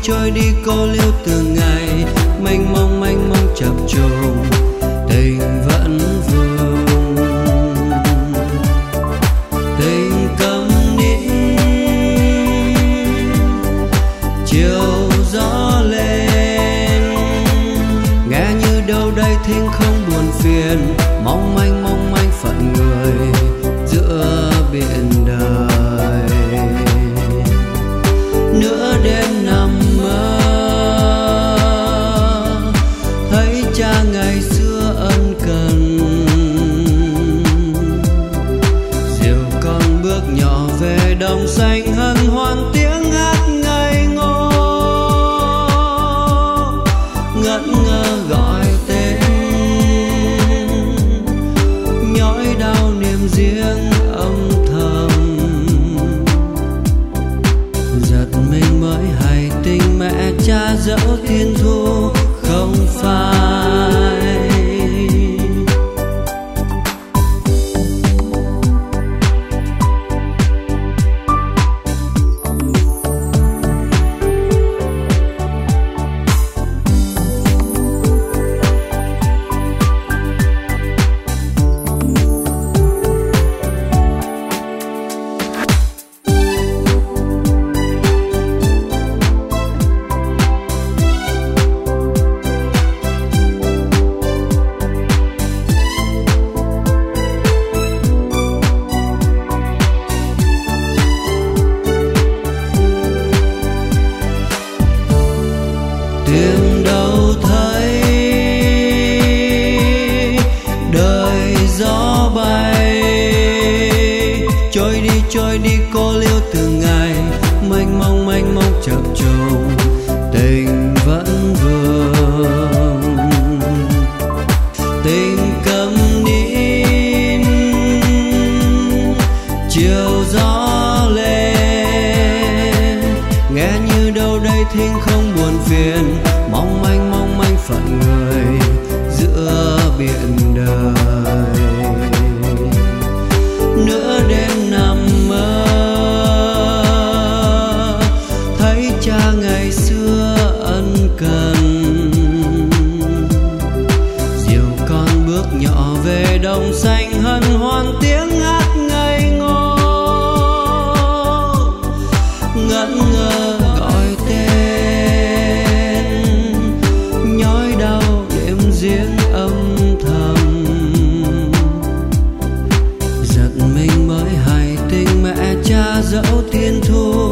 trôi đi cô liêu từng ngày, mênh mông chập trùng, tình vẫn vương. Tình câm nín chiều gió lên, nghe như đâu đây thinh không buồn phiền, mong manh phận người giữa biển đời. Nửa đêm nằm mơ thấy cha ngày xưa ân cần, dìu con bước nhỏ về đồng xanh hân hoan tiếng hát ngây ngô, ngẩn ngơ gọi tên nhói đau niềm riêng âm thầm. Giật mình mới hay tình mẹ cha dẫu thiên thu không phai. Tìm đâu thấy đời gió bay, trôi đi cô liêu từng ngày, mênh mông chập trùng, tình vẫn vương. Tình câm nín chiều gió lên, nghe như đâu đây thinh không buồn phiền, mong manh phận người giữa biển đời. Nửa đêm nằm mơ thấy cha ngày xưa ân cần, dìu con bước nhỏ về đồng xanh hân hoan tiếng hát ngây ngô, ngẩn ngơ gọi tên nhói đau đêm riêng âm thầm. Giật mình mới hay tình mẹ cha dẫu thiên thu